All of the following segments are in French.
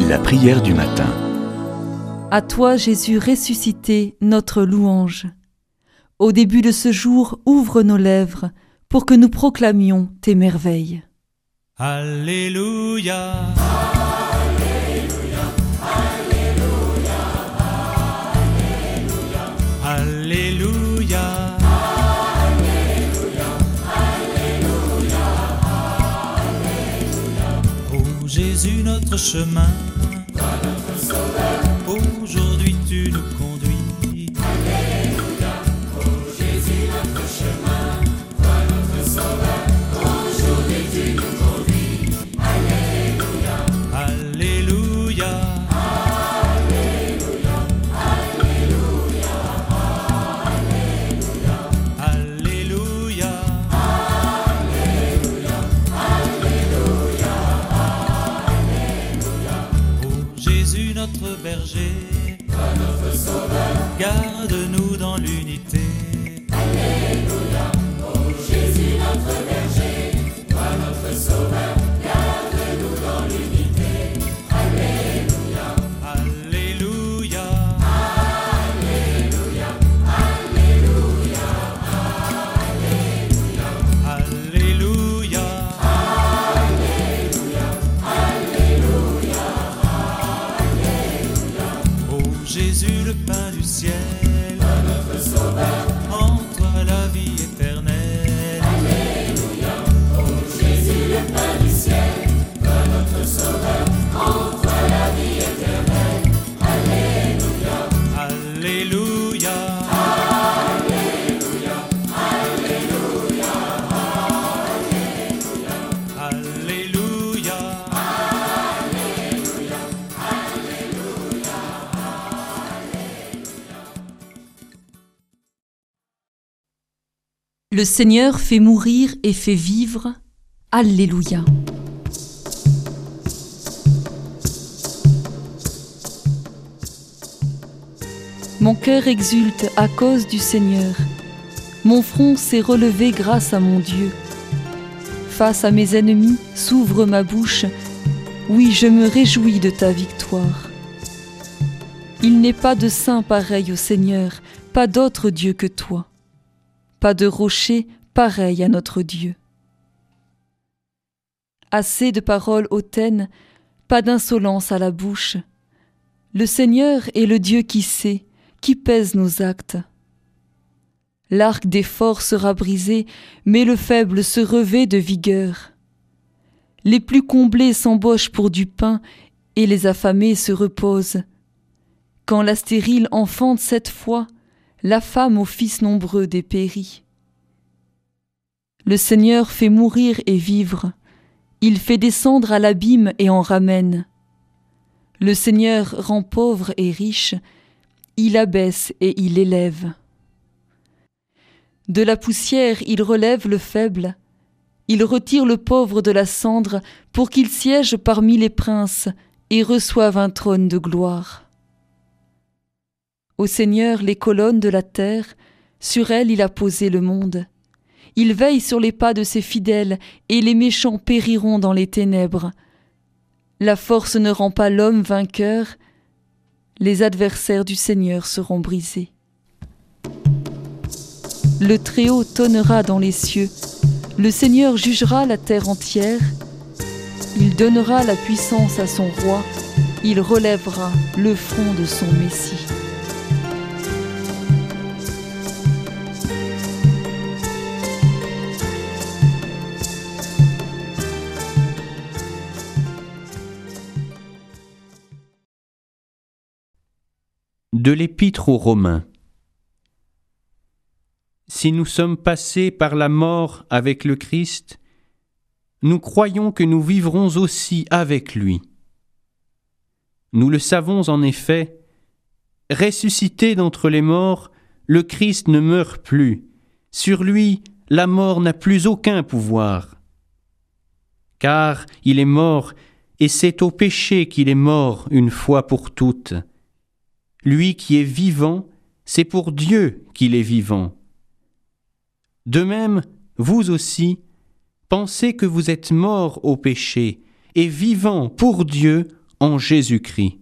La prière du matin. À toi, Jésus ressuscité, notre louange. Au début de ce jour, ouvre nos lèvres pour que nous proclamions tes merveilles. Alléluia. Alléluia. Alléluia. Ô Jésus, notre chemin, toi notre sauveur, aujourd'hui tu nous conduis. Alléluia. Ô Jésus, notre chemin, toi notre sauveur, aujourd'hui tu nous conduis. Alléluia. Alléluia. Alléluia. Jésus notre berger, toi notre sauveur, garde-nous dans l'unité. Alléluia. Oh Jésus notre berger, toi notre sauveur, garde-nous dans l'unité. Alléluia. Alléluia. Alléluia. Alléluia. Alléluia. Jésus, le pain du ciel, notre sauveur, en toi la vie éternelle. Alléluia. Oh Jésus, le pain du ciel, toi notre sauveur, en toi la vie éternelle. Alléluia. Alléluia. Alléluia. Alléluia. Alléluia. Le Seigneur fait mourir et fait vivre. Alléluia. Mon cœur exulte à cause du Seigneur. Mon front s'est relevé grâce à mon Dieu. Face à mes ennemis, s'ouvre ma bouche. Oui, je me réjouis de ta victoire. Il n'est pas de saint pareil au Seigneur, pas d'autre Dieu que toi. Pas de rocher pareil à notre Dieu. Assez de paroles hautaines, pas d'insolence à la bouche. Le Seigneur est le Dieu qui sait, qui pèse nos actes. L'arc des forts sera brisé, mais le faible se revêt de vigueur. Les plus comblés s'embauchent pour du pain, et les affamés se reposent. Quand la stérile enfante 7 fois, la femme aux fils nombreux dépérit. Le Seigneur fait mourir et vivre. Il fait descendre à l'abîme et en ramène. Le Seigneur rend pauvre et riche. Il abaisse et il élève. De la poussière, il relève le faible. Il retire le pauvre de la cendre pour qu'il siège parmi les princes et reçoive un trône de gloire. Au Seigneur les colonnes de la terre, sur elles il a posé le monde. Il veille sur les pas de ses fidèles, et les méchants périront dans les ténèbres. La force ne rend pas l'homme vainqueur, les adversaires du Seigneur seront brisés. Le Très-Haut tonnera dans les cieux, le Seigneur jugera la terre entière. Il donnera la puissance à son roi, il relèvera le front de son Messie. De l'Épître aux Romains. Si nous sommes passés par la mort avec le Christ, nous croyons que nous vivrons aussi avec lui. Nous le savons en effet, ressuscité d'entre les morts, le Christ ne meurt plus. Sur lui, la mort n'a plus aucun pouvoir. Car il est mort, et c'est au péché qu'il est mort une fois pour toutes. Lui qui est vivant, c'est pour Dieu qu'il est vivant. De même, vous aussi, pensez que vous êtes morts au péché et vivants pour Dieu en Jésus-Christ.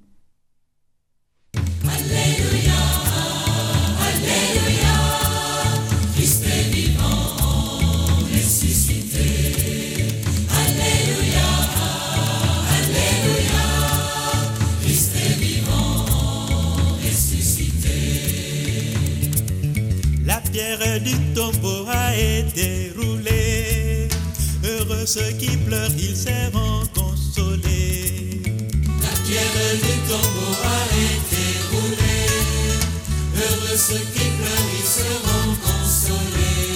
La pierre du tombeau a été roulée. Heureux ceux qui pleurent, ils seront consolés. La pierre du tombeau a été roulée. Heureux ceux qui pleurent, ils seront consolés.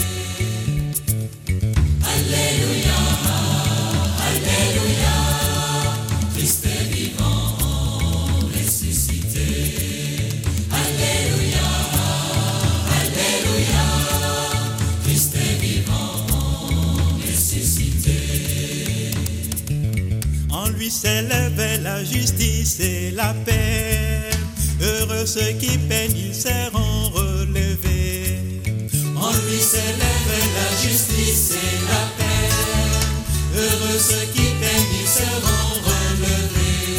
Alléluia, Alléluia, Christ est vivant, ressuscité. Alléluia, Alléluia, Christ est vivant, ressuscité. En lui s'élève la justice et la paix. Heureux ceux qui peinent, ils seront relevés. En lui s'élève la justice et la paix. Heureux ceux qui peinent, ils seront relevés.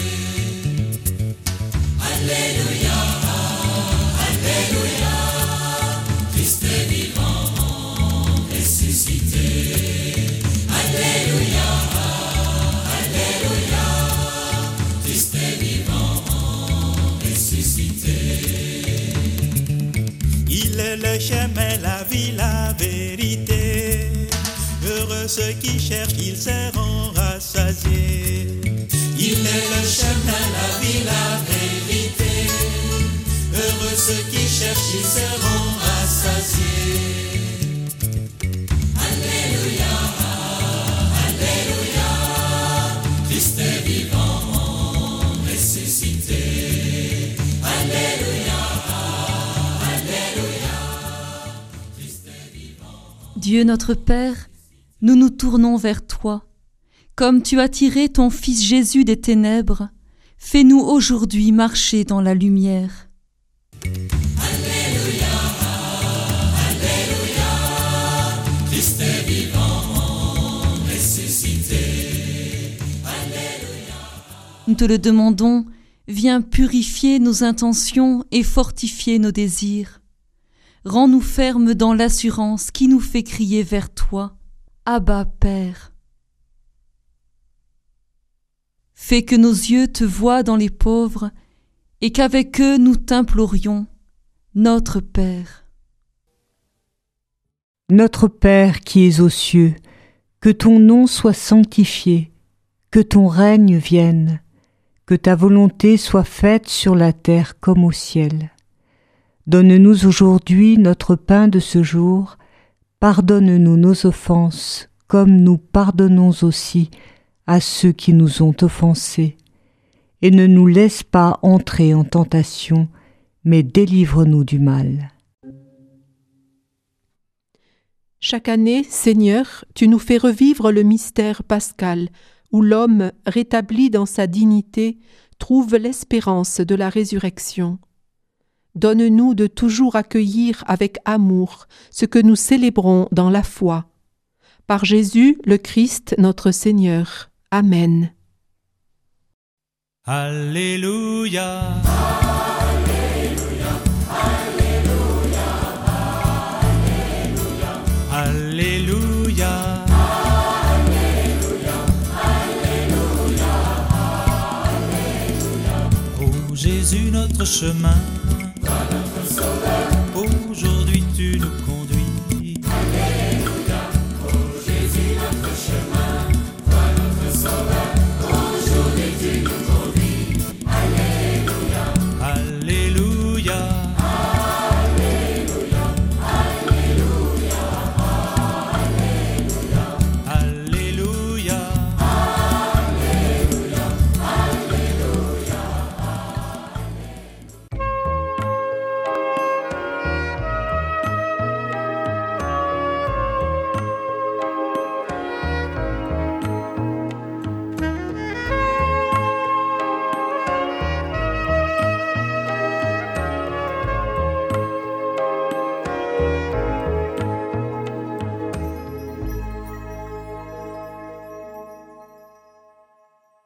Alléluia, Alléluia, Christ est vivant, ressuscité. Alléluia, Alléluia, Christ est vivant, ressuscité. Il est le chemin, la vie, la vérité. Heureux ceux qui cherchent, ils seront rassasiés. Il est le chemin, la vie, la vérité. Heureux ceux qui cherchent, ils seront rassasiés. Alléluia, Alléluia, Christ est vivant, ressuscité. Alléluia, Alléluia, Christ est vivant. Dieu notre Père, nous nous tournons vers toi. Comme tu as tiré ton Fils Jésus des ténèbres, fais-nous aujourd'hui marcher dans la lumière. Alléluia, Alléluia, Christ est vivant, ressuscité. Alléluia. Nous te le demandons, viens purifier nos intentions et fortifier nos désirs. Rends-nous fermes dans l'assurance qui nous fait crier vers toi, Abba, Père. Fais que nos yeux te voient dans les pauvres et qu'avec eux nous t'implorions, notre Père. Notre Père qui es aux cieux, que ton nom soit sanctifié, que ton règne vienne, que ta volonté soit faite sur la terre comme au ciel. Donne-nous aujourd'hui notre pain de ce jour, pardonne-nous nos offenses, comme nous pardonnons aussi à ceux qui nous ont offensés. Et ne nous laisse pas entrer en tentation, mais délivre-nous du mal. Chaque année, Seigneur, tu nous fais revivre le mystère pascal, où l'homme, rétabli dans sa dignité, trouve l'espérance de la résurrection. Donne-nous de toujours accueillir avec amour ce que nous célébrons dans la foi. Par Jésus, le Christ, notre Seigneur. Amen. Alléluia, Alléluia, Alléluia, Alléluia. Oh Jésus, notre chemin,